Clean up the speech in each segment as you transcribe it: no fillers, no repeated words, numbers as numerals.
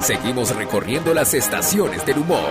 Seguimos recorriendo las estaciones del humor.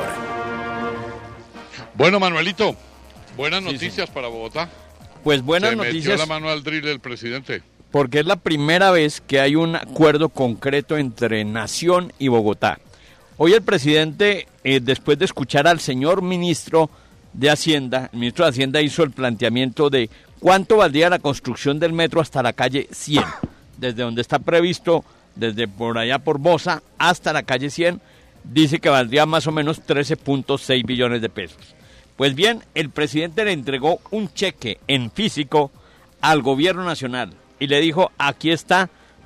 Bueno, Manuelito, buenas noticias para Bogotá. Pues buenas noticias. Se metió la mano al drill el presidente. Porque es la primera vez que hay un acuerdo concreto entre Nación y Bogotá. Hoy el presidente, después de escuchar al señor ministro de Hacienda, el ministro de Hacienda hizo el planteamiento de cuánto valdría la construcción del metro hasta la calle 100, desde donde está previsto, desde por allá por Bosa hasta la calle 100, dice que valdría más o menos 13.6 billones de pesos. Pues bien, el presidente le entregó un cheque en físico al gobierno nacional y le dijo, aquí está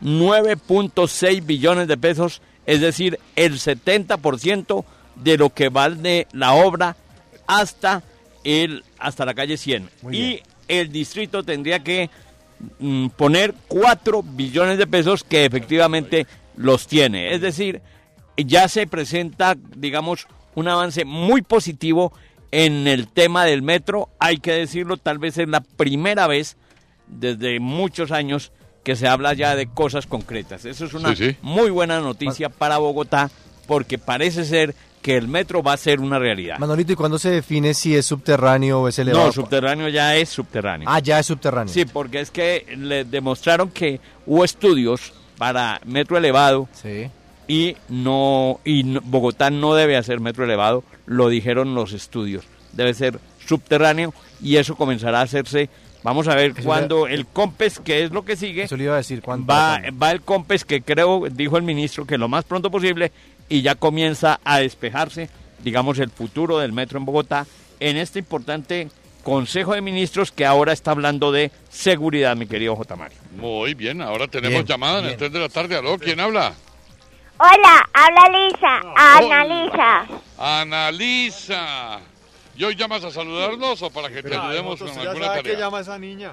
9.6 billones de pesos, es decir, el 70% de lo que vale la obra hasta la calle 100. Y el distrito tendría que poner 4 billones de pesos que efectivamente los tiene. Es decir, ya se presenta, digamos, un avance muy positivo en el tema del metro. Hay que decirlo, tal vez es la primera vez desde muchos años que se habla ya de cosas concretas. Eso es una muy buena noticia para Bogotá, porque parece ser que el metro va a ser una realidad. Manolito, ¿y cuándo se define si es subterráneo o es elevado? No, subterráneo ya es subterráneo. Ah, ya es subterráneo. Sí, porque es que le demostraron que hubo estudios para metro elevado. Sí. Y Bogotá no debe hacer metro elevado, lo dijeron los estudios. Debe ser subterráneo y eso comenzará a hacerse. Vamos a ver cuándo el COMPES, que es lo que sigue. Eso le iba a decir, ¿cuándo? Va el COMPES, que creo, dijo el ministro, que lo más pronto posible, y ya comienza a despejarse, digamos, el futuro del metro en Bogotá, en este importante Consejo de Ministros que ahora está hablando de seguridad, mi querido J. Mario. Muy bien, ahora tenemos llamada en el 3 de la tarde. ¿Aló? ¿Quién habla? Hola, habla Lisa, Ana Lisa. Ana Lisa. ¿Y hoy llamas a saludarnos o para que te ayudemos con alguna tarea? ¿Qué llama esa niña?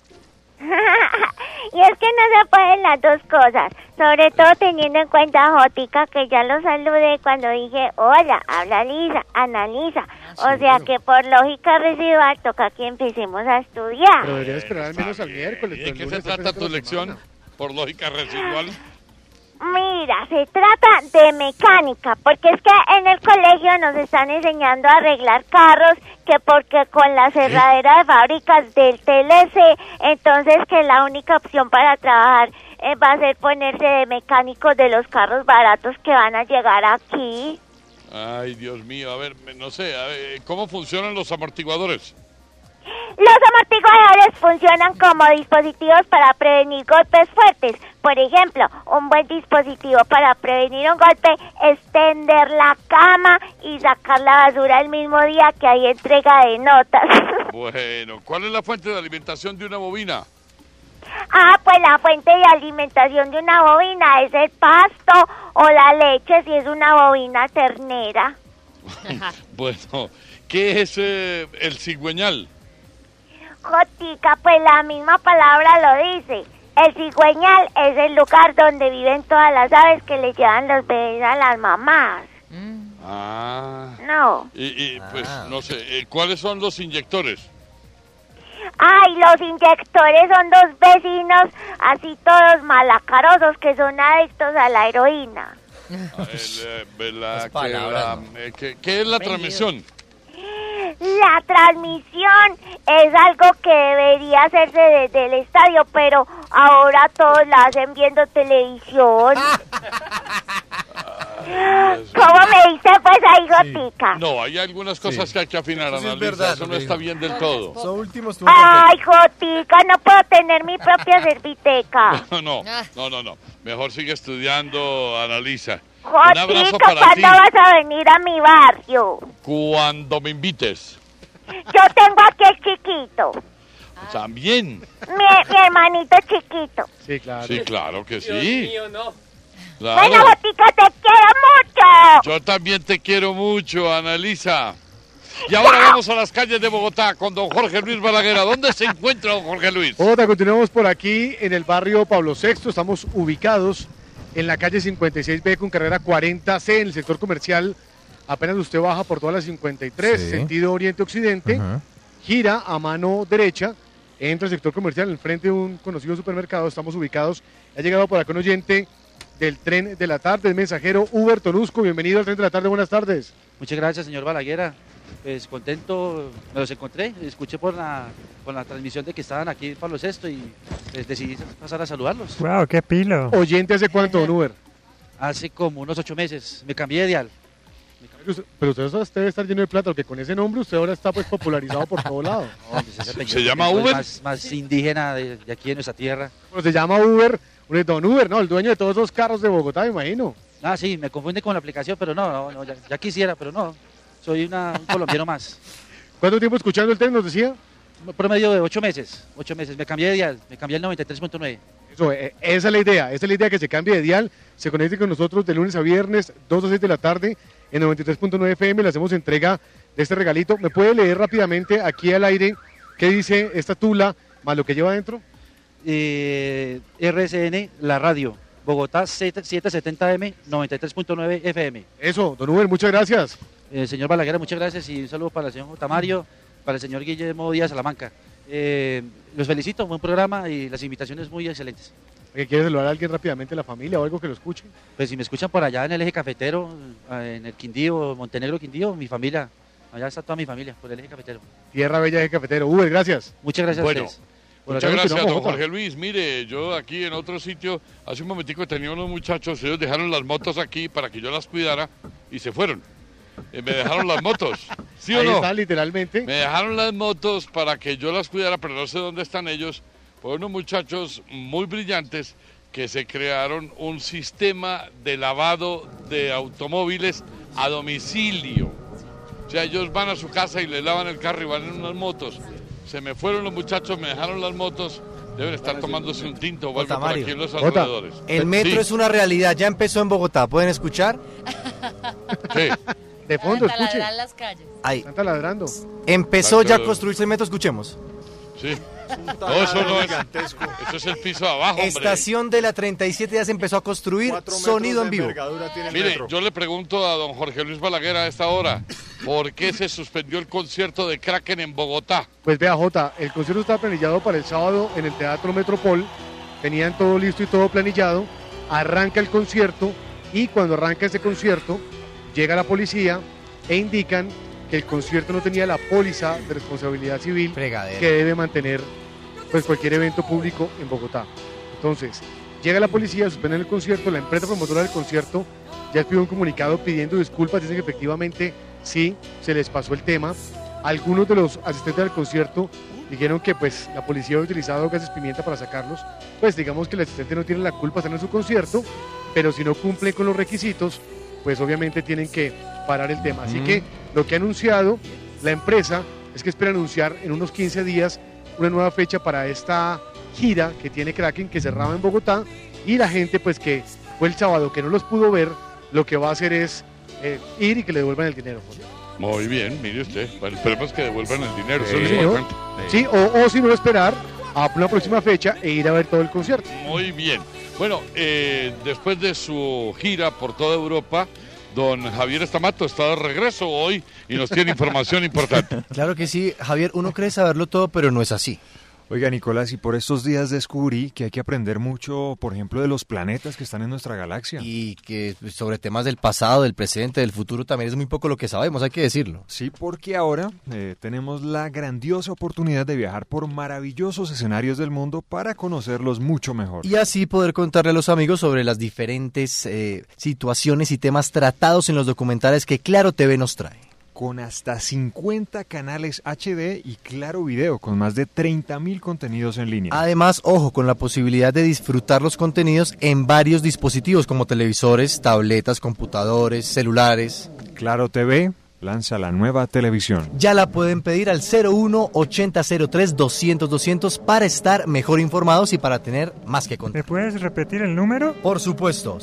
Y es que no se pueden las dos cosas, sobre todo teniendo en cuenta, Jotica, que ya lo saludé cuando dije, hola, habla Lisa, Ana Lisa. O sea que por lógica residual toca que empecemos a estudiar. Pero debería esperar al menos al miércoles. ¿De qué se trata tu lección por lógica residual? Mira, se trata de mecánica, porque es que en el colegio nos están enseñando a arreglar carros, que porque con la cerradera de fábricas del TLC, entonces que la única opción para trabajar va a ser ponerse de mecánicos de los carros baratos que van a llegar aquí. Ay, Dios mío, a ver, no sé, ¿cómo funcionan los amortiguadores? Los amortiguadores funcionan como dispositivos para prevenir golpes fuertes. Por ejemplo, un buen dispositivo para prevenir un golpe es tender la cama y sacar la basura el mismo día que hay entrega de notas. Bueno, ¿cuál es la fuente de alimentación de una bobina? Ah, pues la fuente de alimentación de una bobina es el pasto o la leche si es una bobina ternera. Bueno, ¿qué es el cigüeñal? Jotica, pues la misma palabra lo dice. El cigüeñal es el lugar donde viven todas las aves que le llevan los bebés a las mamás. Ah. No. Y pues, no sé, ¿cuáles son los inyectores? Ay, los inyectores son dos vecinos, así todos malacarosos, que son adictos a la heroína. ¿Qué es la transmisión? La transmisión es algo que debería hacerse desde el estadio, pero ahora todos la hacen viendo televisión. ¿Cómo me dice pues ahí, Jotica? No, hay algunas cosas que hay que afinar, Ana Lisa, eso no está bien del todo. Son últimos. Ay, Jotica, no puedo tener mi propia serviteca. No. Mejor sigue estudiando, Ana Lisa. Jotica, Un abrazo para ti. ¿cuándo vas a venir a mi barrio? Cuando me invites. Yo tengo aquí el chiquito. También. Mi hermanito chiquito. Sí, claro. Sí, claro que sí. Dios mío, no. Claro. Bueno, Jotica, te quiero mucho. Yo también te quiero mucho, Ana Lisa. Y ahora vamos a las calles de Bogotá con don Jorge Luis Balaguer. ¿Dónde se encuentra don Jorge Luis? Bogotá, continuamos por aquí en el barrio Pablo VI. Estamos ubicados en la calle 56B con carrera 40C en el sector comercial. Apenas usted baja por toda la 53, sentido oriente-occidente, gira a mano derecha, entra al sector comercial, enfrente de un conocido supermercado. Estamos ubicados, ha llegado por acá un oyente del tren de la tarde, el mensajero Uber Tonusco. Bienvenido al tren de la tarde, buenas tardes. Muchas gracias, señor Balaguer. Pues contento, me los encontré, escuché por la transmisión de que estaban aquí en Pablo VI y pues, decidí pasar a saludarlos. ¡Wow, qué pilo! ¿Oyente hace cuánto, don Uber? Hace como unos 8 meses, me cambié de dial. Pero usted debe estar lleno de plata, porque con ese nombre usted ahora está pues popularizado por todo lado. No, pues, ese apellido ¿Se llama que Uber? Más indígena de aquí de nuestra tierra. Bueno, se llama Uber, don Uber, ¿no? El dueño de todos esos carros de Bogotá, me imagino. Ah, sí, me confunde con la aplicación, pero no, ya quisiera, pero no. Soy un colombiano más. ¿Cuánto tiempo escuchando el tren nos decía? Promedio de 8 meses, me cambié de dial, me cambié al 93.9. Eso, esa es la idea que se cambie de dial, se conecte con nosotros de lunes a viernes, 2 a 6 de la tarde, en 93.9 FM, le hacemos entrega de este regalito. ¿Me puede leer rápidamente aquí al aire qué dice esta tula, más lo que lleva adentro? RSN, la radio, Bogotá 770M, 93.9 FM. Eso, don Uber, muchas gracias. Señor Balaguer, muchas gracias y un saludo para el señor J. Mario, para el señor Guillermo Díaz Salamanca. Los felicito, buen programa y las invitaciones muy excelentes. ¿Quiere saludar a alguien rápidamente de la familia o algo que lo escuche? Pues si me escuchan por allá en el eje cafetero, en el Quindío, Montenegro Quindío, mi familia, allá está toda mi familia, por el eje cafetero. Tierra Bella de Cafetero. Uber, gracias. Muchas gracias Bueno, a ustedes. Muchas gracias, don Jorge Luis. Mire, yo aquí en otro sitio, hace un momentico tenía unos muchachos, ellos dejaron las motos aquí para que yo las cuidara y se fueron. Me dejaron las motos, ¿sí o Ahí no? está, literalmente. Me dejaron las motos para que yo las cuidara, pero no sé dónde están ellos. Fueron unos muchachos muy brillantes que se crearon un sistema de lavado de automóviles a domicilio. O sea, ellos van a su casa y le lavan el carro y van en unas motos. Se me fueron los muchachos, me dejaron las motos. Deben estar tomándose un tinto o algo por aquí en los alrededores. El metro Sí. es una realidad, ya empezó en Bogotá, ¿pueden escuchar? Sí. De fondo, Para escuche. taladrar las calles. Ahí, Están taladrando. empezó ya a Claro. construirse el metro, escuchemos. Sí. No, eso no es. Eso es el piso de abajo, hombre. Estación de la 37 ya se empezó a construir, sonido en vivo. Mire, yo le pregunto a don Jorge Luis Balaguer a esta hora, ¿por qué se suspendió el concierto de Kraken en Bogotá? Pues vea, Jota, el concierto estaba planillado para el sábado en el Teatro Metropol. Tenían todo listo y todo planillado. Arranca el concierto y cuando arranca ese concierto, llega la policía e indican que el concierto no tenía la póliza de responsabilidad civil Fregadera. que debe mantener pues cualquier evento público en Bogotá. Entonces, llega la policía, suspenden el concierto, la empresa promotora del concierto ya pidió un comunicado pidiendo disculpas, dicen que efectivamente sí, se les pasó el tema. Algunos de los asistentes del concierto dijeron que pues la policía había utilizado gases pimienta para sacarlos, pues digamos que el asistente no tiene la culpa, están en su concierto, pero si no cumplen con los requisitos, pues obviamente tienen que parar el tema. Así que lo que ha anunciado la empresa es que espera anunciar en unos 15 días una nueva fecha para esta gira que tiene Kraken, que cerraba en Bogotá, y la gente pues que fue el sábado que no los pudo ver, lo que va a hacer es ir y que le devuelvan el dinero. Muy bien, mire usted. Bueno, esperemos que devuelvan el dinero, eso Sí, es lo señor. importante. Sí, o si no esperar a una próxima fecha e ir a ver todo el concierto. Muy bien. Bueno, después de su gira por toda Europa, don Javier Estamato está de regreso hoy y nos tiene información importante. Claro que sí, Javier, uno cree saberlo todo, pero no es así. Oiga, Nicolás, y por estos días descubrí que hay que aprender mucho, por ejemplo, de los planetas que están en nuestra galaxia. Y que sobre temas del pasado, del presente, del futuro también es muy poco lo que sabemos, hay que decirlo. Sí, porque ahora tenemos la grandiosa oportunidad de viajar por maravillosos escenarios del mundo para conocerlos mucho mejor. Y así poder contarle a los amigos sobre las diferentes situaciones y temas tratados en los documentales que Claro TV nos trae. Con hasta 50 canales HD y Claro Video, con más de 30.000 contenidos en línea. Además, ojo, con la posibilidad de disfrutar los contenidos en varios dispositivos como televisores, tabletas, computadores, celulares. Claro TV lanza la nueva televisión. Ya la pueden pedir al 01-8003-200-200 para estar mejor informados y para tener más que contar. ¿Me puedes repetir el número? Por supuesto,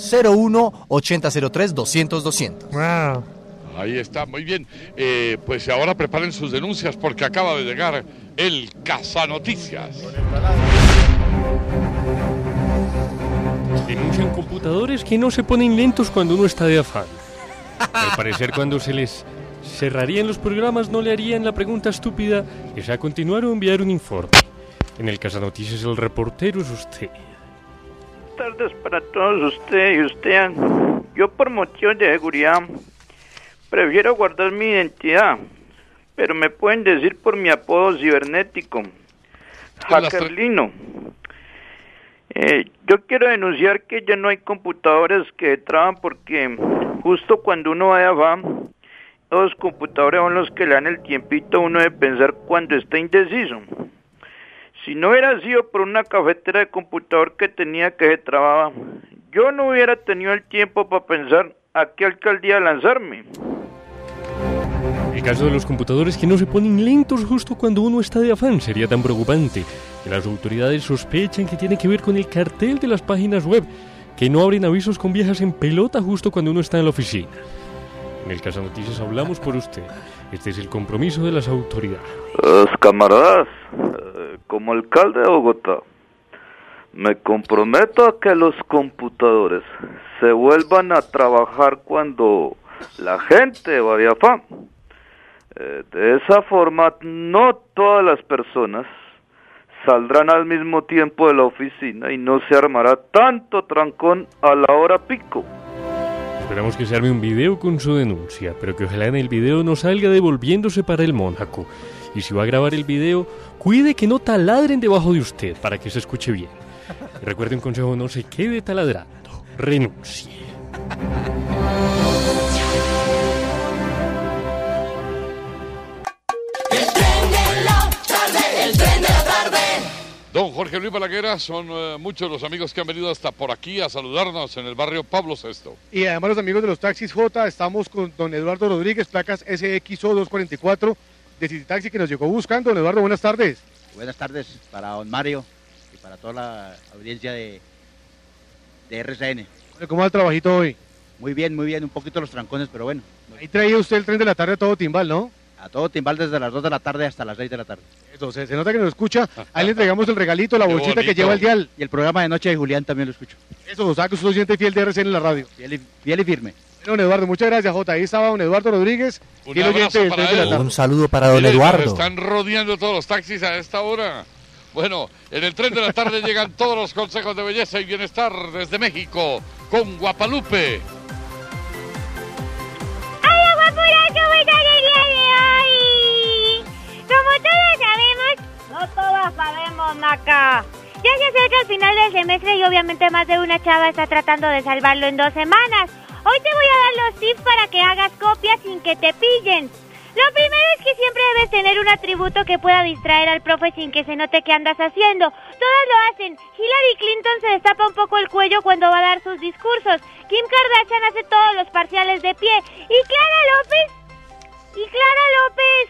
01-8003-200-200. Wow. Ahí está, muy bien. Pues ahora preparen sus denuncias porque acaba de llegar el Cazanoticias. Denuncian computadores que no se ponen lentos cuando uno está de afán. Al parecer, cuando se les cerrarían los programas, no le harían la pregunta estúpida: ¿desea continuar o enviar un informe? En el Cazanoticias, el reportero es usted. tardes para todos ustedes y usted. Yo por motivos de seguridad prefiero guardar mi identidad, pero me pueden decir por mi apodo cibernético, Hackerlino. Yo quiero denunciar que ya no hay computadores que traban porque justo cuando uno va de afán, los computadores son los que le dan el tiempito a uno de pensar cuando está indeciso. Si no hubiera sido por una cafetera de computador que tenía que se trababa, yo no hubiera tenido el tiempo para pensar a qué alcaldía lanzarme. El caso de los computadores que no se ponen lentos justo cuando uno está de afán sería tan preocupante que las autoridades sospechan que tiene que ver con el cartel de las páginas web, que no abren avisos con viejas en pelota justo cuando uno está en la oficina. En el Casa Noticias hablamos por usted. Este es el compromiso de las autoridades. Camaradas, como alcalde de Bogotá, me comprometo a que los computadores se vuelvan a trabajar cuando la gente va de afán. De esa forma, no todas las personas saldrán al mismo tiempo de la oficina y no se armará tanto trancón a la hora pico. Esperamos que se arme un video con su denuncia, pero que ojalá en el video no salga devolviéndose para el Mónaco. Y si va a grabar el video, cuide que no taladren debajo de usted para que se escuche bien. Y recuerde un consejo, no se quede taladrando, renuncie. El tren de la tarde. Don Jorge Luis Balaguer, son muchos los amigos que han venido hasta por aquí a saludarnos en el barrio Pablo VI. Y además los amigos de los taxis J, estamos con don Eduardo Rodríguez, placas SXO 244 de City Taxi, que nos llegó buscando. Don Eduardo, buenas tardes. Buenas tardes para don Mario y para toda la audiencia de RCN. ¿Cómo va el trabajito hoy? Muy bien, un poquito los trancones, pero bueno. Ahí traía usted el tren de la tarde a todo timbal, ¿no? A todo timbal desde las 2 de la tarde hasta las 6 de la tarde. Entonces, se nota que nos escucha. Ahí le entregamos el regalito, la bolsita que lleva el dial. Y el programa de noche de Julián también lo escucho. Eso, o sea que usted lo siente fiel de RCN en la radio. Fiel y firme. Don Eduardo, muchas gracias, Jota. Ahí estaba don Eduardo Rodríguez. Fiel oyente del tren de la tarde. Un saludo para don Eduardo. Están rodeando todos los taxis a esta hora. Bueno, en el tren de la tarde llegan todos los consejos de belleza y bienestar desde México con Guapalupe. ¡Hola, guapuras! ¿Cómo están el día de hoy? Como todos sabemos... No todas sabemos, Maca. Ya se acerca el final del semestre y obviamente más de una chava está tratando de salvarlo en 2 semanas. Hoy te voy a dar los tips para que hagas copias sin que te pillen. Lo primero es que siempre debes tener un atributo que pueda distraer al profe sin que se note que andas haciendo. Todas lo hacen. Hillary Clinton se destapa un poco el cuello cuando va a dar sus discursos. Kim Kardashian hace todos los parciales de pie. ¿Y Clara López?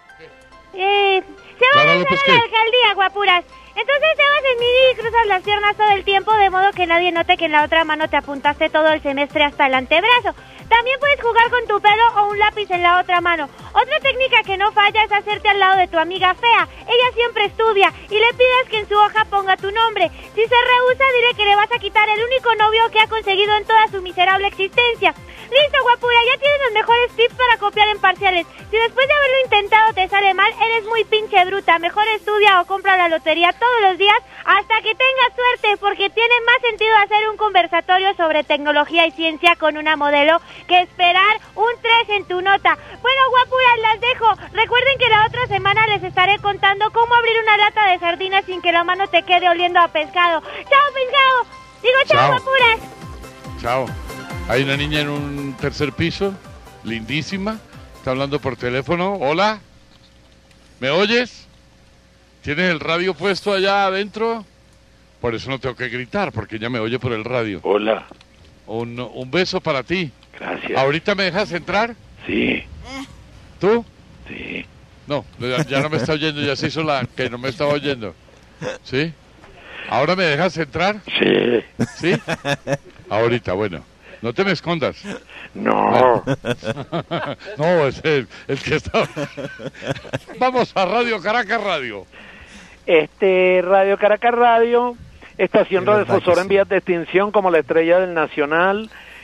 Se va a lanzar a la alcaldía, guapuras. Entonces te vas en mini y cruzas las piernas todo el tiempo, de modo que nadie note que en la otra mano te apuntaste todo el semestre hasta el antebrazo. También puedes jugar con tu pelo o un lápiz en la otra mano. Otra técnica que no falla es hacerte al lado de tu amiga fea. Ella siempre estudia y le pidas que en su hoja ponga tu nombre. Si se rehúsa, dile que le vas a quitar el único novio que ha conseguido en toda su miserable existencia. Listo, guapura, ya tienes los mejores tips para copiar en parciales. Si después de haberlo intentado te sale mal, eres muy pinche bruta. Mejor estudia o compra la lotería todos los días hasta que tengas suerte, porque tiene más sentido hacer un conversatorio sobre tecnología y ciencia con una modelo que esperar un 3 en tu nota. Bueno, guapuras, las dejo. Recuerden que la otra semana les estaré contando cómo abrir una lata de sardinas sin que la mano te quede oliendo a pescado. ¡Chao, pescado! Digo, chao, guapuras. Chao. Hay una niña en un tercer piso, lindísima, está hablando por teléfono. Hola, ¿me oyes? ¿Tienes el radio puesto allá adentro? Por eso no tengo que gritar, porque ella me oye por el radio. Hola. Un beso para ti. Gracias. ¿Ahorita me dejas entrar? Sí. ¿Tú? Sí. No, ya no me está oyendo, ya se hizo la que no me estaba oyendo. ¿Sí? ¿Ahora me dejas entrar? Sí. ¿Sí? Ahorita, bueno. No te me escondas. No. No, es el que está... Vamos a Radio Caracas Radio. Radio Caracas Radio, estación radiodifusora en vías de extinción como la Estrella del Nacional,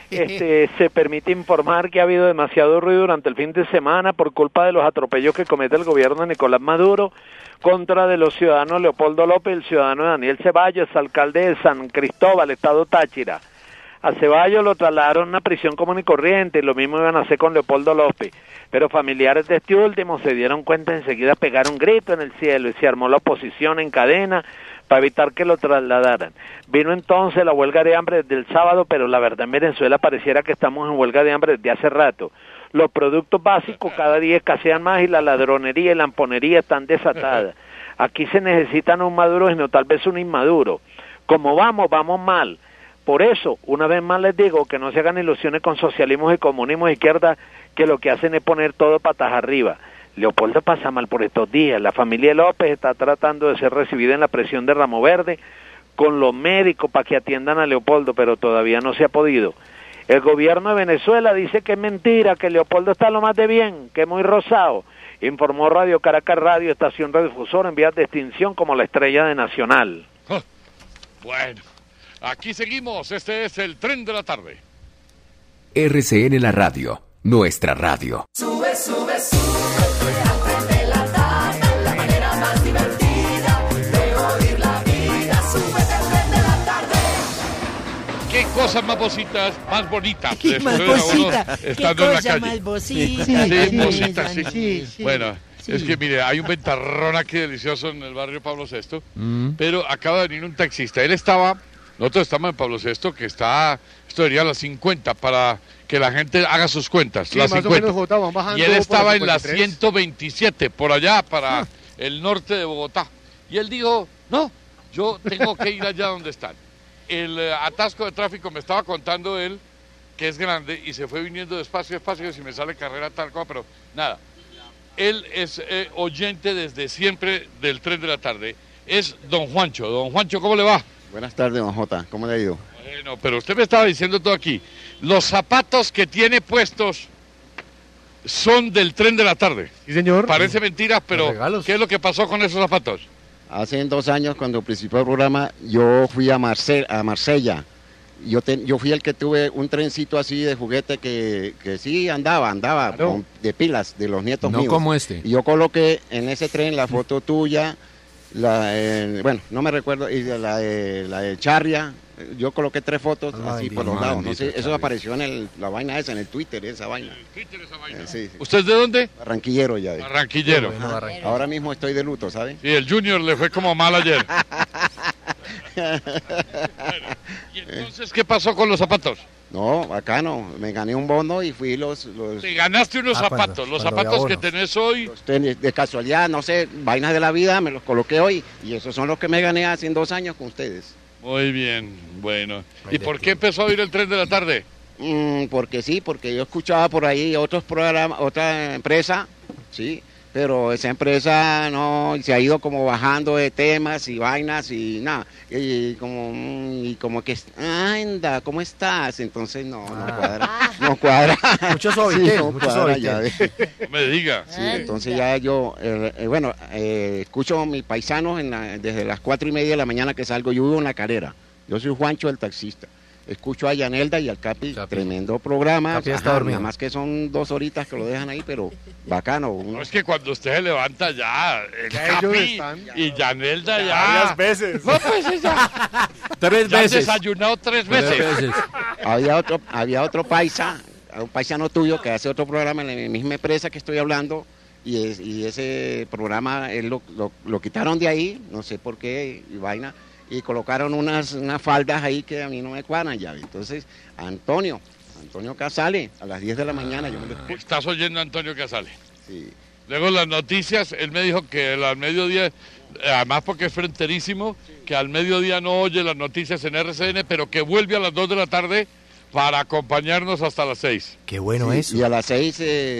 se permite informar que ha habido demasiado ruido durante el fin de semana por culpa de los atropellos que comete el gobierno de Nicolás Maduro contra de los ciudadanos Leopoldo López y el ciudadano Daniel Ceballos, alcalde de San Cristóbal, estado Táchira. A Ceballos lo trasladaron a una prisión común y corriente, y lo mismo iban a hacer con Leopoldo López. Pero familiares de este último se dieron cuenta enseguida, pegaron un grito en el cielo y se armó la oposición en cadena para evitar que lo trasladaran. Vino entonces la huelga de hambre desde el sábado, pero la verdad en Venezuela pareciera que estamos en huelga de hambre desde hace rato. Los productos básicos cada día escasean más y la ladronería y la lamponería están desatadas. Aquí se necesitan un Maduro y no tal vez un inmaduro. Como vamos mal. Por eso, una vez más les digo que no se hagan ilusiones con socialismo y comunismo de izquierda, que lo que hacen es poner todo patas arriba. Leopoldo pasa mal por estos días. La familia López está tratando de ser recibida en la presión de Ramo Verde con los médicos para que atiendan a Leopoldo, pero todavía no se ha podido. El gobierno de Venezuela dice que es mentira, que Leopoldo está lo más de bien, que es muy rosado. Informó Radio Caracas Radio, estación radiodifusora en vías de extinción como la estrella de Nacional. Bueno, aquí seguimos. Este es el Tren de la Tarde. RCN la radio, nuestra radio. Sube, sube, sube al Tren de la Tarde, la manera más divertida de oír la vida. Súbete al Tren de la Tarde. Qué cosas más bonitas. Qué más bocita, estando en la calle. más bocita. Sí, bocita, sí. Sí. Bueno, es que mire, hay un ventarrón aquí delicioso en el barrio Pablo VI, pero acaba de venir un taxista. Nosotros estamos en Pablo VI, que está, esto debería a las 50 para que la gente haga sus cuentas, Sí, las más 50. o menos, Jota, van bajando Y él por estaba la en la 53. 127, por allá, para el norte de Bogotá. Y él dijo, no, yo tengo que ir allá donde están. El atasco de tráfico me estaba contando él, que es grande, y se fue viniendo despacio, si me sale carrera tal cosa, pero nada. Él es oyente desde siempre del Tren de la Tarde. Es don Juancho. Don Juancho, ¿cómo le va? Buenas tardes, don Jota. ¿Cómo le ha ido? Bueno, pero usted me estaba diciendo todo aquí. Los zapatos que tiene puestos son del Tren de la Tarde. Sí, señor. Parece mentira, pero ¿qué es lo que pasó con esos zapatos? Hace 2 años, cuando principió el programa, yo fui a Marsella. Yo fui el que tuve un trencito así de juguete que sí andaba de pilas de los nietos míos. No como este. Y yo coloqué en ese tren la foto tuya, bueno, no me recuerdo, y la de Charria. Yo coloqué 3 fotos así por los lados. No sé, eso apareció en la vaina esa, en el Twitter, esa vaina. Sí. ¿Usted es de dónde? Barranquillero ya. Barranquillero. Ahora mismo estoy de luto, ¿sabes? Sí, el Junior le fue como mal ayer. Bueno, ¿y entonces qué pasó con los zapatos? No, bacano. Me gané un bono y fui los... Te ganaste unos zapatos. Los zapatos que tenés hoy. Los tenis, de casualidad, no sé, vainas de la vida, me los coloqué hoy. Y esos son los que me gané hace 2 años con ustedes. Muy bien, bueno. ¿Y por qué empezó a oír el Tren de la Tarde? Porque sí, porque yo escuchaba por ahí otros programas, otra empresa, sí, pero esa empresa no se ha ido como bajando de temas y vainas y nada, y como que anda, ¿cómo estás? Entonces no cuadra. Mucho suavitel, Sí, no mucho cuadra, suavitel. ya ves. No me diga. Sí, entonces ya yo, escucho a mis paisanos desde las 4:30 de la mañana que salgo. Yo vivo en La Calera. Yo soy Juancho, el taxista. Escucho a Yanelda y al Capi, tremendo programa. Capi está dormido. Nada más que son 2 horitas que lo dejan ahí, pero bacano. No, es que cuando usted se levanta ya, el Ya ellos Capi están. y Yanelda ya. Varias veces. No, pues ya. 3 Ya han veces. desayunado 3 veces. Había otro paisa, un paisano tuyo que hace otro programa en la misma empresa que estoy hablando, y ese programa él lo quitaron de ahí, no sé por qué, y vaina, y colocaron unas faldas ahí que a mí no me cuadran ya. Entonces, Antonio Casale, a las 10 de la mañana yo me lo escucho. ¿Estás oyendo a Antonio Casale? Sí. Luego las noticias, él me dijo que al mediodía, además porque es fronterísimo, que al mediodía no oye las noticias en RCN, pero que vuelve a las 2 de la tarde para acompañarnos hasta las 6. Qué bueno Sí, eso. Y a las 6,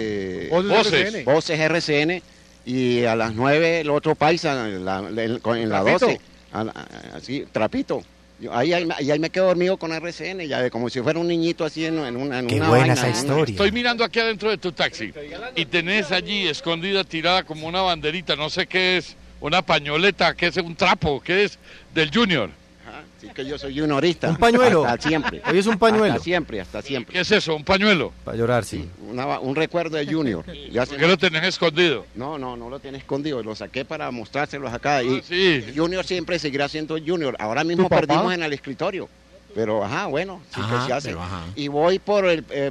Voces RCN, y a las 9 el otro paisa, en la Trapito. 12, así, Trapito. Ahí me quedo dormido con RCN, ya como si fuera un niñito así en una Qué una buena vaina, esa en una- historia. Estoy mirando aquí adentro de tu taxi y tenés allí escondida, tirada como una banderita, no sé qué es, una pañoleta, qué es, un trapo, qué es, del Junior. Así que yo soy juniorista. Un pañuelo. Hasta siempre. Hoy es un pañuelo. Hasta siempre, hasta siempre. ¿Qué es eso? ¿Un pañuelo? Para llorar, sí. Un recuerdo de Junior. ¿Por qué lo tenés escondido? No lo tenés escondido. Lo saqué para mostrárselos acá. Y Junior siempre seguirá siendo Junior. Ahora mismo papá? perdimos en el escritorio. Pero, bueno, sí Ajá, que se hace. pero ajá. Y voy por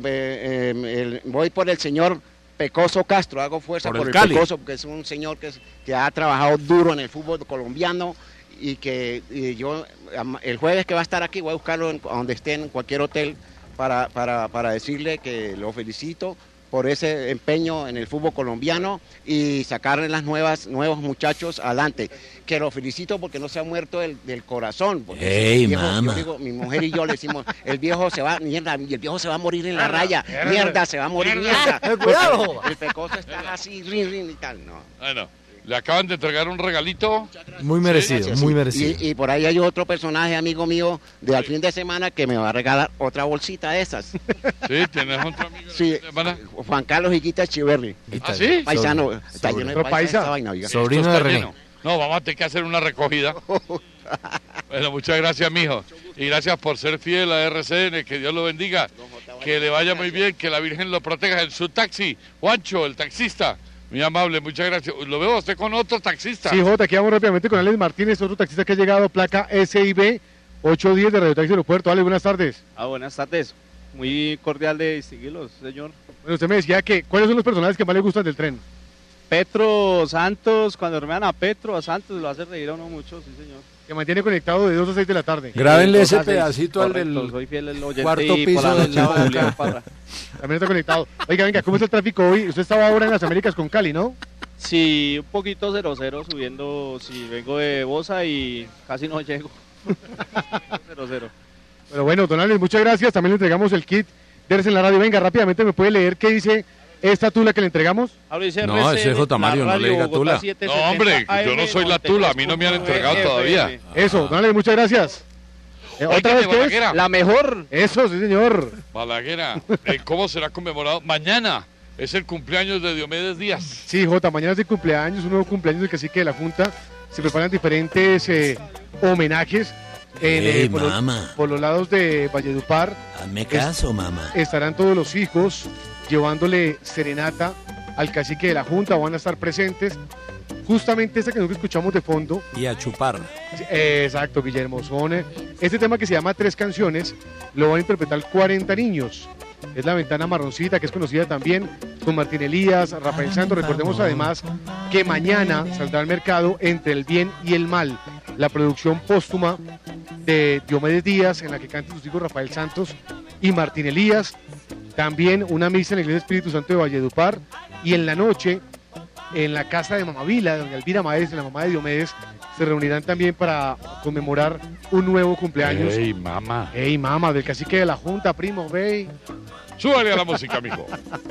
voy por el señor Pecoso Castro, hago fuerza Por por el el Cali. Pecoso, porque es un señor que ha trabajado duro en el fútbol colombiano y que yo el jueves que va a estar aquí voy a buscarlo a donde esté, en cualquier hotel, para decirle que lo felicito por ese empeño en el fútbol colombiano y sacarle nuevos muchachos adelante. Que lo felicito porque no se ha muerto del corazón. ¡Ey, el viejo, mamá! yo digo, mi mujer y yo le decimos, el viejo se va, mierda, y el viejo se va a morir en la raya, mierda, se va a morir, mierda. Cuidado. El Pecoso está así, rin y tal, no. Bueno, le acaban de entregar un regalito. Muy merecido, Gracias, muy sí. merecido. Y por ahí hay otro personaje, amigo mío, de al fin de semana que me va a regalar otra bolsita de esas. Sí, tienes otro amigo. Sí, Juan Carlos Higuita Chiverri. ¿Ah, sí? Paisano, está lleno de paisa esta vaina, oiga. Sobrino Esto de está René. lleno. No, vamos a tener que hacer una recogida. Bueno, muchas gracias, mijo. Y gracias por ser fiel a RCN. Que Dios lo bendiga. Que le vaya muy bien. Que la Virgen lo proteja. En su taxi, Juancho, el taxista. Muy amable, muchas gracias. Lo veo a usted con otro taxista. Sí, Jota, aquí vamos rápidamente con Alex Martínez, otro taxista que ha llegado, placa SIB 810 de Radio Taxi Aeropuerto. Alex, buenas tardes. Buenas tardes. Muy cordial de distinguirlos, señor. Bueno, usted me decía que, ¿cuáles son los personajes que más le gustan del tren? Petro, Santos, cuando hermanan a Petro, a Santos, lo hace reír a uno mucho, sí, señor. Que mantiene conectado de 2 a 6 de la tarde. Grábenle ese 2 a 6, pedacito al correcto, del soy fiel oyente cuarto y piso por la del noche a Julián Boca. Parra. También está conectado. Oiga, venga, ¿cómo es el tráfico hoy? Usted estaba ahora en las Américas con Cali, ¿no? Sí, un poquito 0-0 subiendo, si vengo de Bosa y casi no llego. 0-0. Pero bueno, don Alex, muchas gracias. También le entregamos el kit de RCN en la radio. Venga, rápidamente, ¿me puede leer qué dice esta tula que le entregamos? No, ese es J. Mario, no le diga tula. No, hombre, yo no soy la tula. A mí no me han entregado todavía. Eso, don Alex, muchas gracias. ¿Otra Óigame, vez qué es? Balaguer. La mejor. Eso, sí, señor. Balaguer, ¿cómo será conmemorado? Mañana es el cumpleaños de Diomedes Díaz. Sí, Jota, mañana es el cumpleaños, un nuevo cumpleaños del cacique de la Junta. Se preparan diferentes homenajes Ey, por mamá. por los lados de Valledupar. Hazme caso, mamá. Estarán todos los hijos llevándole serenata al cacique de la Junta, van a estar presentes. Justamente esta canción que escuchamos de fondo. Y a chupar. Exacto, Guillermo Sone. Este tema que se llama Tres Canciones lo van a interpretar 40 niños. Es La Ventana Marroncita, que es conocida también con Martín Elías, Rafael Santos. Recordemos además que mañana saldrá al mercado Entre el Bien y el Mal, la producción póstuma de Diomedes Díaz, en la que cantan sus hijos Rafael Santos y Martín Elías. También una misa en la Iglesia Espíritu Santo de Valledupar. Y en la noche, en la casa de Mamá Vila, doña Elvira Maestre, la mamá de Diomedes, se reunirán también para conmemorar un nuevo cumpleaños. ¡Ey, mamá! ¡Ey, mamá! Del cacique de la Junta, primo, ve. Súbale a la música, amigo.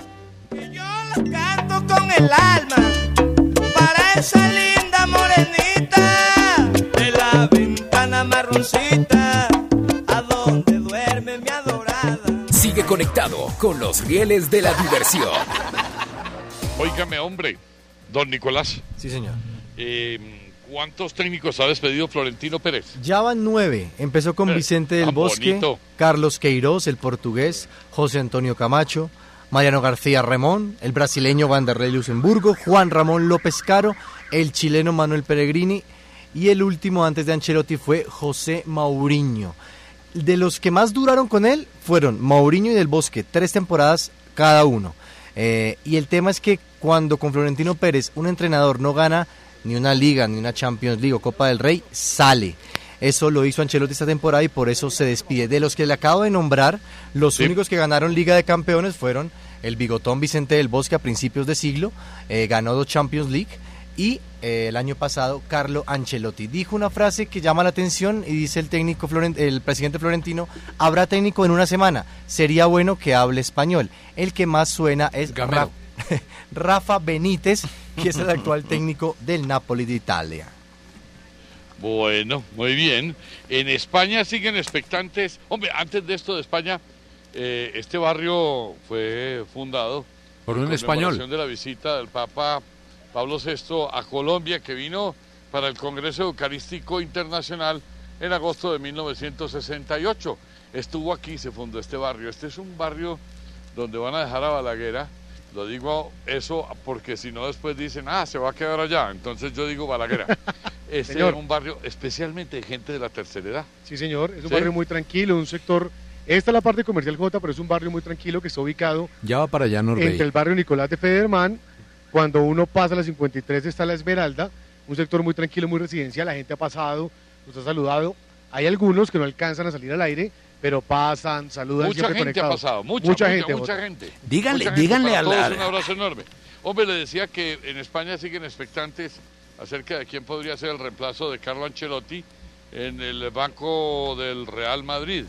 Canto con el alma para esa linda morenita de la ventana marroncita a donde duerme mi adorada. Sigue conectado con los rieles de la diversión. Óigame, hombre, don Nicolás. Sí, señor. ¿Cuántos técnicos ha despedido Florentino Pérez? Ya van 9. Empezó con Vicente del tan Bosque, bonito. Carlos Queiroz, el portugués, José Antonio Camacho, Mariano García Remón, el brasileño Vanderlei Luxemburgo, Juan Ramón López Caro, el chileno Manuel Pellegrini y el último antes de Ancelotti fue José Mourinho. De los que más duraron con él fueron Mourinho y del Bosque, 3 temporadas cada uno. Y el tema es que cuando con Florentino Pérez un entrenador no gana ni una Liga, ni una Champions League o Copa del Rey, sale. Eso lo hizo Ancelotti esta temporada y por eso se despide. De los que le acabo de nombrar, los únicos que ganaron Liga de Campeones fueron el bigotón Vicente del Bosque a principios de siglo, ganó 2 Champions League, y el año pasado Carlo Ancelotti. Dijo una frase que llama la atención y dice el presidente florentino: habrá técnico en una semana, sería bueno que hable español. El que más suena es Rafa Benítez, que es el actual técnico del Napoli de Italia. Bueno, muy bien. En España siguen expectantes. Hombre, antes de esto de España, este barrio fue fundado por un español. De la visita del Papa Pablo VI a Colombia, que vino para el Congreso Eucarístico Internacional en agosto de 1968. Estuvo aquí, se fundó este barrio. Este es un barrio donde van a dejar a Balaguer. Lo digo eso porque si no después dicen, se va a quedar allá. Entonces yo digo Balaguer. Este es un barrio especialmente de gente de la tercera edad. Sí, señor, es un barrio muy tranquilo, un sector... Esta es la parte comercial, Jota, pero es un barrio muy tranquilo que está ubicado... Ya va para allá, Norbey. Entre el barrio Nicolás de Federman, cuando uno pasa a la 53 está la Esmeralda, un sector muy tranquilo, muy residencial, la gente ha pasado, nos ha saludado. Hay algunos que no alcanzan a salir al aire, pero pasan, saludan, mucha siempre gente conectados. Ha pasado, mucha gente. Díganle a la... Un abrazo enorme. Hombre, le decía que en España siguen expectantes acerca de quién podría ser el reemplazo de Carlo Ancelotti en el banco del Real Madrid.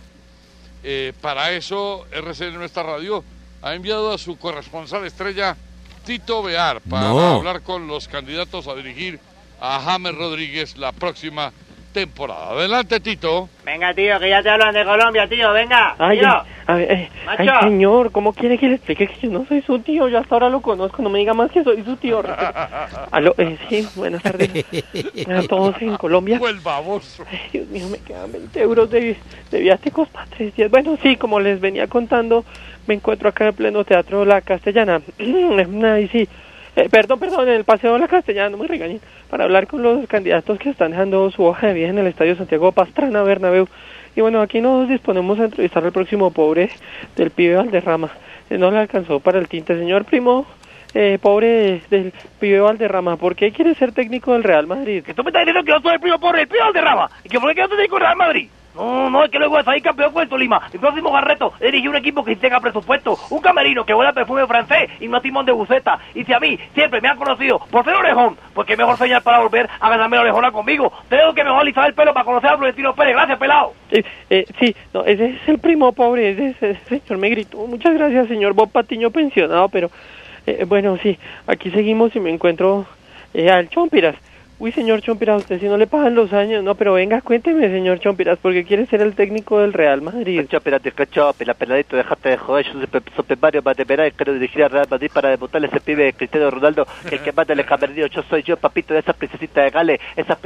Para eso, RCN Nuestra Radio ha enviado a su corresponsal estrella, Tito Bear, para hablar con los candidatos a dirigir a James Rodríguez la próxima temporada. Adelante, Tito. Venga, tío, que ya te hablan de Colombia, tío, venga. Ay, tío. Ay, Macho. señor, ¿cómo quiere que le explique que yo no soy su tío? Yo hasta ahora lo conozco, no me diga más que soy su tío. Aló, sí, buenas tardes a todos en Colombia. El baboso. Ay, Dios mío, me quedan 20 euros de viáticos para 3 días. Bueno, sí, como les venía contando, me encuentro acá en el pleno Teatro La Castellana. Ay, sí. Perdón, en el Paseo de la Castellana, no me regañen, para hablar con los candidatos que están dejando su hoja de vida en el Estadio Santiago Pastrana Bernabéu. Y bueno, aquí nos disponemos a entrevistar al próximo pobre del pibe Valderrama. No le alcanzó para el tinte, señor primo. Pobre del pibe Valderrama, ¿por qué quiere ser técnico del Real Madrid? Que tú me estás diciendo que yo soy el primo pobre del pibe Valderrama y que por qué yo te digo Real Madrid. No, es que luego de salir campeón con el Tolima. Mi próximo reto es dirigir un equipo que tenga presupuesto, un camerino que huela a perfume francés y no a timón de buceta. Y si a mí siempre me han conocido por ser orejón, pues qué mejor señal para volver a ganarme la orejona conmigo. Tengo que mejor alisar el pelo para conocer a Florentino Pérez. Gracias, pelado. Sí, no, ese es el primo pobre, ese señor me gritó. Muchas gracias, señor Bob Patiño pensionado, pero bueno, sí, aquí seguimos y me encuentro al Chompiras. Uy, señor Chompiras, usted si no le pagan los años, no, pero venga, cuénteme, señor Chompiras, porque quiere ser el técnico del Real Madrid. Chompiras, peladito, déjate de joder, yo soy Mario Bateperay, quiero dirigir al Real Madrid para debutarle a ese pibe Cristiano Ronaldo, que el que manda el camerino, yo soy yo, papito, de esa princesita de Gales,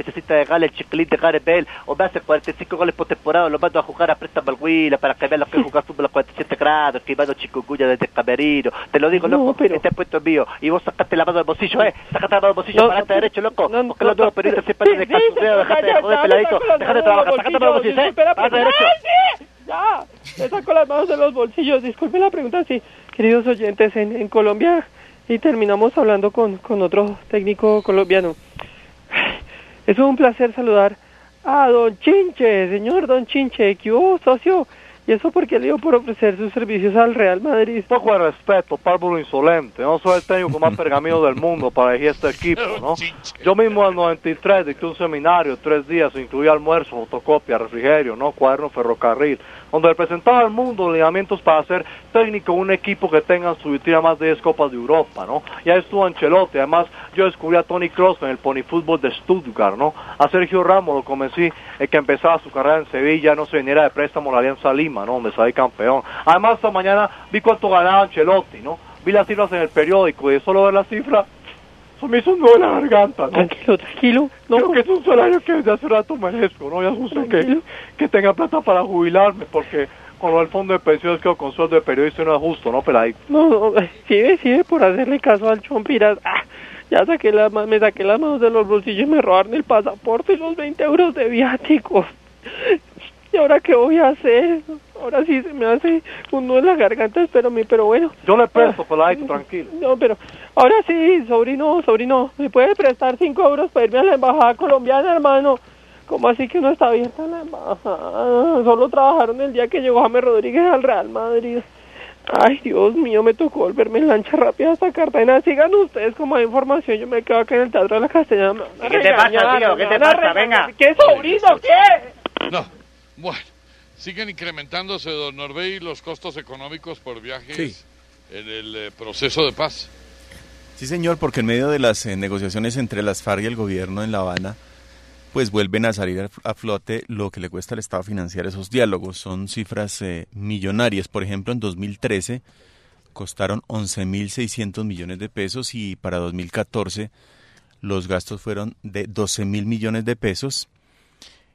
el chiquilín de Gareth Bale, o me hace 45 goles por temporada, lo mando a jugar a préstamo al Huila, para que vean lo que es jugar fútbol a 47 grados, que mando chikungunya desde el camerino, te lo digo, loco, pero... este puesto es mío, y vos sacaste la mano del bolsillo, sácate la mano del bolsillo, parate derecho, loco, porque los nuevos periodistas siempre te dejan tu dedo, dejate de joder, peladito, dejate de trabajar, sácate la mano del bolsillo, parate derecho. Ya, me saco las manos de los bolsillos, disculpe la pregunta, sí, queridos oyentes, en Colombia, y terminamos hablando con otro técnico colombiano. Es un placer saludar a Don Chinche, señor Don Chinche, ¿qué hubo, socio? ¿Y eso porque le dio por ofrecer sus servicios al Real Madrid? Poco de respeto, párvulo insolente. No soy el técnico con más pergamino del mundo para elegir este equipo, ¿no? Yo mismo en el 93 dicté un seminario, 3 días, incluía almuerzo, fotocopia, refrigerio, ¿no? Cuaderno ferrocarril, donde representaba al mundo lineamientos para ser técnico de un equipo que tenga en su vitrina más de 10 copas de Europa, ¿no? Ya estuvo Ancelotti, además yo descubrí a Toni Kroos en el Pony Fútbol de Stuttgart, ¿no? A Sergio Ramos lo convencí que empezaba su carrera en Sevilla, no se viniera de préstamo a la Alianza Lima, ¿no? Donde salí campeón. Además esta mañana vi cuánto ganaba Ancelotti, ¿no? Vi las cifras en el periódico y de solo ver las cifras se me hizo un nudo en la garganta, ¿no? Tranquilo. No, creo que es un salario que desde hace rato merezco, ¿no? Ya es justo que tenga plata para jubilarme, porque con el fondo de pensiones quedo con sueldo de periodista y no es justo, ¿no, peladito? No, sí, por hacerle caso al Chompiras. Ya me saqué las manos de los bolsillos y me robaron el pasaporte y los 20 euros de viáticos. ¿Y ahora qué voy a hacer? Ahora sí se me hace un nudo en la garganta, pero bueno. Yo le presto, peladito, tranquilo. No, pero ahora sí, sobrino, ¿me puede prestar 5 euros para irme a la embajada colombiana, hermano? ¿Cómo así que no está abierta la embajada? Solo trabajaron el día que llegó James Rodríguez al Real Madrid. Ay, Dios mío, me tocó volverme en lancha rápida hasta Cartagena. Sigan ustedes como hay información, yo me quedo acá en el Teatro de la Castellana. ¿Qué te pasa, tío? ¿Qué te pasa? Venga. ¿Qué sobrino? ¿Qué? No, bueno, siguen incrementándose, don Norbey, los costos económicos por viajes en el proceso de paz. Sí, señor, porque en medio de las negociaciones entre las FARC y el gobierno en La Habana, pues vuelven a salir a flote lo que le cuesta al Estado financiar esos diálogos. Son cifras millonarias. Por ejemplo, en 2013 costaron 11.600 millones de pesos y para 2014 los gastos fueron de 12.000 millones de pesos.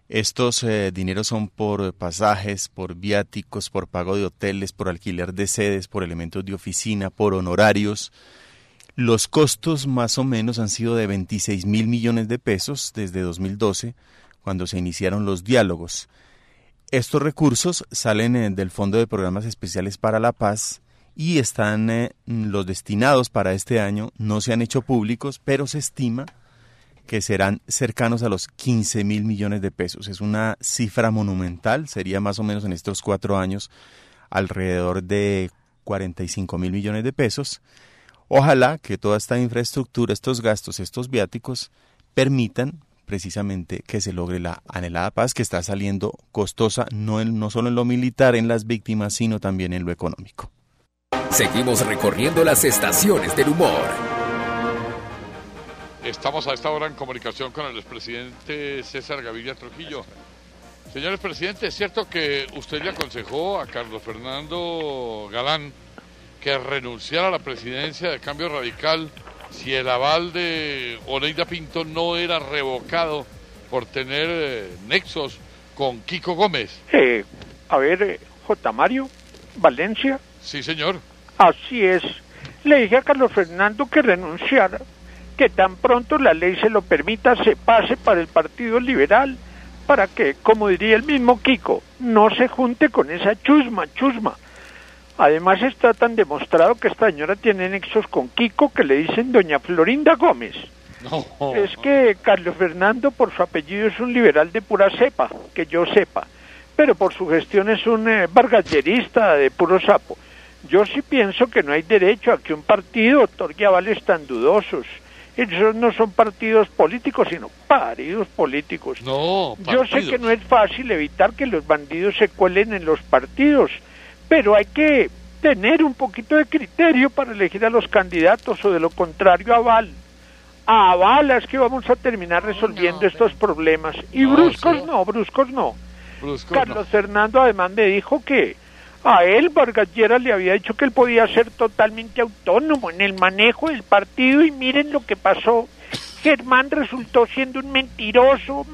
Estos dineros son por pasajes, por viáticos, por pago de hoteles, por alquiler de sedes, por elementos de oficina, por honorarios. Los costos más o menos han sido de 26.000 millones de pesos desde 2012, cuando se iniciaron los diálogos. Estos recursos salen del Fondo de Programas Especiales para la Paz y están los destinados para este año, no se han hecho públicos, pero se estima que serán cercanos a los 15.000 millones de pesos. Es una cifra monumental, sería más o menos en estos 4 años alrededor de 45.000 millones de pesos. Ojalá que toda esta infraestructura, estos gastos, estos viáticos, permitan precisamente que se logre la anhelada paz, que está saliendo costosa no solo en lo militar, en las víctimas, sino también en lo económico. Seguimos recorriendo las estaciones del humor. Estamos a esta hora en comunicación con el expresidente César Gaviria Trujillo. Señor expresidente, ¿es cierto que usted le aconsejó a Carlos Fernando Galán que renunciara a la presidencia de Cambio Radical si el aval de Oneida Pinto no era revocado por tener nexos con Kiko Gómez? J. Mario, Valencia. Sí, señor. Así es. Le dije a Carlos Fernando que renunciara, que tan pronto la ley se lo permita, se pase para el Partido Liberal, para que, como diría el mismo Kiko, no se junte con esa chusma. Además está tan demostrado que esta señora tiene nexos con Kiko que le dicen doña Florinda Gómez. No. Es que Carlos Fernando por su apellido es un liberal de pura cepa, que yo sepa, pero por su gestión es un vargallerista de puro sapo. Yo sí pienso que no hay derecho a que un partido otorgue avales tan dudosos. Esos no son partidos políticos, sino paridos políticos. No, yo sé que no es fácil evitar que los bandidos se cuelen en los partidos, pero hay que tener un poquito de criterio para elegir a los candidatos, o de lo contrario aval. A balas que vamos a terminar resolviendo estos problemas. Y bruscos no. Carlos Fernando además me dijo que a él Vargas Lleras le había dicho que él podía ser totalmente autónomo en el manejo del partido, y miren lo que pasó. Germán resultó siendo un mentiroso.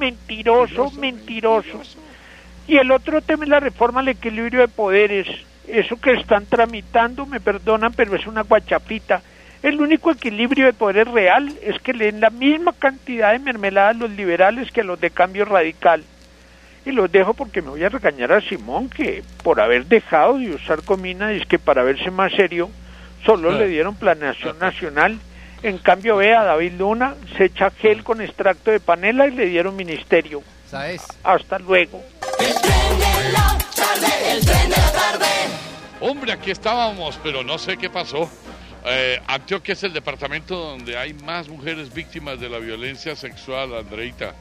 Y el otro tema es la reforma al equilibrio de poderes. Eso que están tramitando, me perdonan, pero es una guachafita. El único equilibrio de poderes real es que le den la misma cantidad de mermelada a los liberales que a los de Cambio Radical. Y los dejo porque me voy a regañar a Simón, que por haber dejado de usar comina, es que para verse más serio, solo le dieron planeación nacional. En cambio, ve a David Luna, se echa gel con extracto de panela y le dieron ministerio. ¿Sabes? Hasta luego. El tren de la tarde. Hombre, aquí estábamos, pero no sé qué pasó. Antioquia es el departamento donde hay más mujeres víctimas de la violencia sexual, Andreita.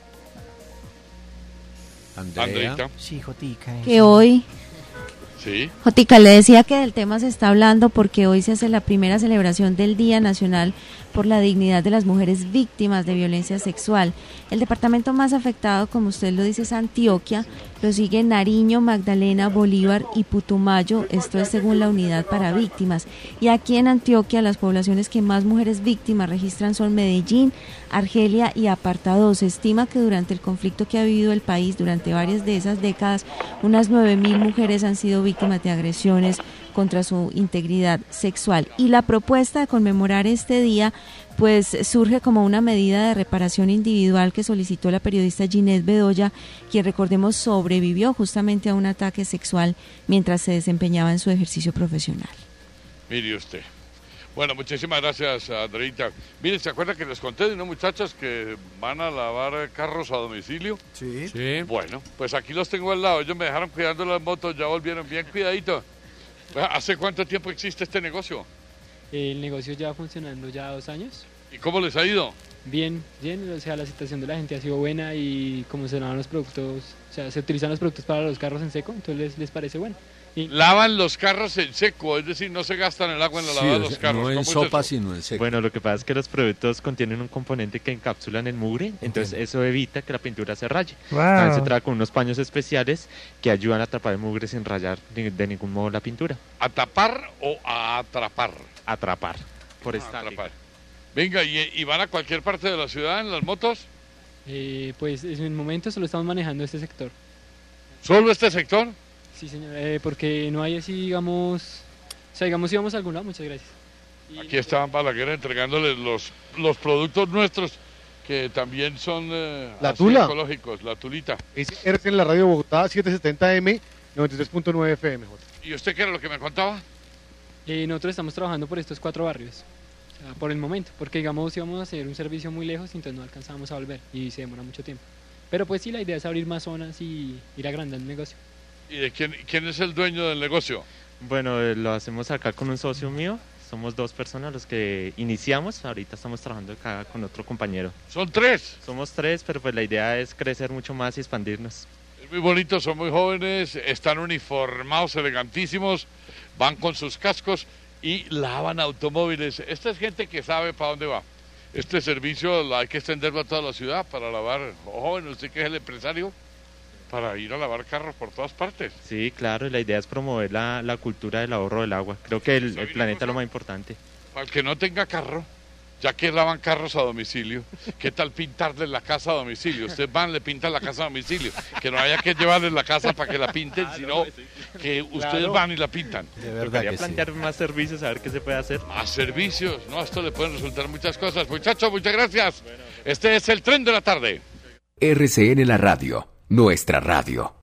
Andreita. Sí, Jotica. Que hoy, sí. Jotica, le decía que del tema se está hablando porque hoy se hace la primera celebración del Día Nacional por la Dignidad de las Mujeres Víctimas de Violencia Sexual. El departamento más afectado, como usted lo dice, es Antioquia, lo sigue Nariño, Magdalena, Bolívar y Putumayo, esto es según la Unidad para Víctimas. Y aquí en Antioquia las poblaciones que más mujeres víctimas registran son Medellín, Argelia y Apartado. Se estima que durante el conflicto que ha vivido el país durante varias de esas décadas, unas 9.000 mujeres han sido víctimas de agresiones contra su integridad sexual. Y la propuesta de conmemorar este día pues surge como una medida de reparación individual que solicitó la periodista Ginette Bedoya, quien, recordemos, sobrevivió justamente a un ataque sexual mientras se desempeñaba en su ejercicio profesional. Mire usted. Bueno, muchísimas gracias, Andreita. Miren, ¿se acuerdan que les conté de unas muchachas que van a lavar carros a domicilio? Sí. Bueno, pues aquí los tengo al lado. Ellos me dejaron cuidando las motos, ya volvieron bien cuidadito. ¿Hace cuánto tiempo existe este negocio? El negocio lleva funcionando ya 2 años. ¿Y cómo les ha ido? Bien, o sea, la situación de la gente ha sido buena y como se lavan los productos, o sea, se utilizan los productos para los carros en seco, entonces les parece bueno. Y lavan los carros en seco, es decir, no se gastan el agua en la lavada de los carros. No en ¿Cómo sopa, es eso? sino en seco. Bueno, lo que pasa es que los productos contienen un componente que encapsulan el mugre, entonces eso evita que la pintura se raye. Wow. También se trae con unos paños especiales que ayudan a atrapar el mugre sin rayar de ningún modo la pintura. ¿A tapar o a atrapar? Atrapar, por estática. Venga, ¿y van a cualquier parte de la ciudad en las motos? Pues en el momento solo estamos manejando este sector. ¿Solo este sector? Sí, señor, porque no hay así, digamos... O sea, digamos, si vamos a algún lado, muchas gracias. Aquí estaban Balaguer entregándoles los productos nuestros, que también son La tula. ecológicos, la tulita. Es ERC en la radio Bogotá, 770M, 93.9 FM. ¿Y usted qué era lo que me contaba? Nosotros estamos trabajando por estos 4 barrios, o sea, por el momento, porque digamos, si vamos a hacer un servicio muy lejos, entonces no alcanzamos a volver y se demora mucho tiempo. Pero pues sí, la idea es abrir más zonas y ir agrandando el negocio. ¿Y de quién es el dueño del negocio? Bueno, lo hacemos acá con un socio mío. Somos 2 personas los que iniciamos. Ahorita estamos trabajando acá con otro compañero. ¿Son 3? Somos 3, pero pues la idea es crecer mucho más y expandirnos. Es muy bonito, son muy jóvenes, están uniformados, elegantísimos, van con sus cascos y lavan automóviles. Esta es gente que sabe para dónde va. Este servicio hay que extenderlo a toda la ciudad para lavar. Joven, usted que es el empresario, para ir a lavar carros por todas partes. Sí, claro, y la idea es promover la cultura del ahorro del agua. Creo que el planeta es lo más importante. Para el que no tenga carro, ya que lavan carros a domicilio, ¿qué tal pintarle la casa a domicilio? Ustedes van, le pintan la casa a domicilio, que no haya que llevarles la casa para que la pinten, sino que ustedes van y la pintan. De verdad que plantear más servicios, a ver qué se puede hacer. Más servicios, no, a esto le pueden resultar muchas cosas. Muchachos, muchas gracias. Este es el Tren de la Tarde. RCN La Radio, nuestra radio.